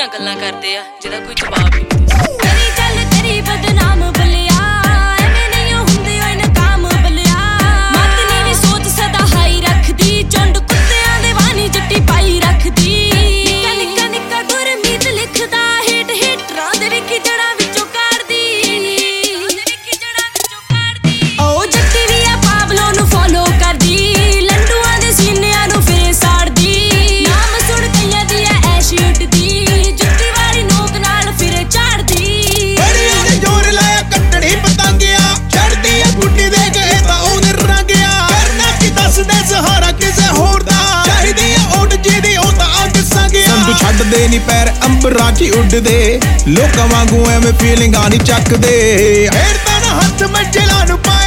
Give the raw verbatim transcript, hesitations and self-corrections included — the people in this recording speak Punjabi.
ਉਹਦੀਆਂ ਗੱਲਾਂ ਕਰਦੇ ਆ ਜਿਹਦਾ ਕੋਈ ਜਵਾਬ ਹੀ ਨਹੀਂ। ਤੇਰੀ ਚੱਲ ਤੇਰੀ ਬਦਨਾਮ ਬਲਿਆ ਐਵੇਂ ਨਹੀਂ ਹੁੰਦੇ ਓਏ ਨਕਾਮ ਬਲਿਆ ਮਤ ਨੀ ਵੀ ਸੋਚ ਸਦਾ ਹਾਈ ਰੱਖਦੀ ਚੁੰਡ ਕੁੱਤਿਆਂ ਦੇ ਵਾਨੀ ਚਿੱਟੀ ਪਾਈ ਰੱਖਦੀ ਨਿੱਕਾ ਨਿੱਕਾ ਨਿੱਕਾ ਗੁਰਮੀਤ ਲਿਖਦਾ ਹਿੱਟ ਹਿੱਟਰਾਂ ਦੇ ਵਿਕੀ ਜੜਾ ਵਿੱਚੋਂ ਕੱਢਦੀ ਵਿਕੀ ਜੜਾ ਵਿੱਚੋਂ ਕੱਢਦੀ ਉਹ ਜੱਟੀ ਵੀ ਆ ਪਾਬਲੋ ਨੂੰ ਫੋਲੋ ਕਰਦੀ ਲੰਡੂਆਂ ਦੇ ਸੀਨਿਆਂ ਨੂੰ ਫੇਰ ਸਾੜਦੀ ਨਾਮ ਸੁਣ ਕਈਆਂ ਦੀ ਐ ਐਸ਼ ਉੱਡਦੀ ਜੁੱਤੀ ਵਾਲੀ ਨੋਕ ਨਾਲ ਫਿਰ ਝਾੜਦੀ ਬੜੀਆਂ ਨੇ ਜੋਰ ਲਾਇਆ ਕੱਟੜੀ ਪਤੰਗਿਆ ਛੱਡਦੀ ਆ ਗੁੱਡੀ ਦੇ ਕੇ ਤਾਂ ਉਹਨੇ ਰੰਗਿਆ ਕਰਨਾ ਕੀ ਦੱਸਦੇ ਸਹਾਰਾ ਕਿਸੇ ਹੋਰ ਦਾ ਚਾਹੀਦੀ ਆ ਉੱਡ ਜਿਹਦੀ ਉਹ ਤਾਂ ਅੱਗ ਸੰਗਿਆ ਸੰਦੂ ਛੱਡਦੇ ਨੀ ਪੈਰ ਅੰਬਰਾਂ 'ਚ ਉੱਡਦੇ ਲੋਕਾਂ ਵਾਂਗੂ ਐਵੇਂ ਫੀਲਿੰਗਾਂ ਨੀ ਚੱਕਦੇ ਫੇਰ ਤਾਂ ਨਾ ਹੱਥ ਮੰਜਲਾਂ ਨੂੰ ਪਾਏ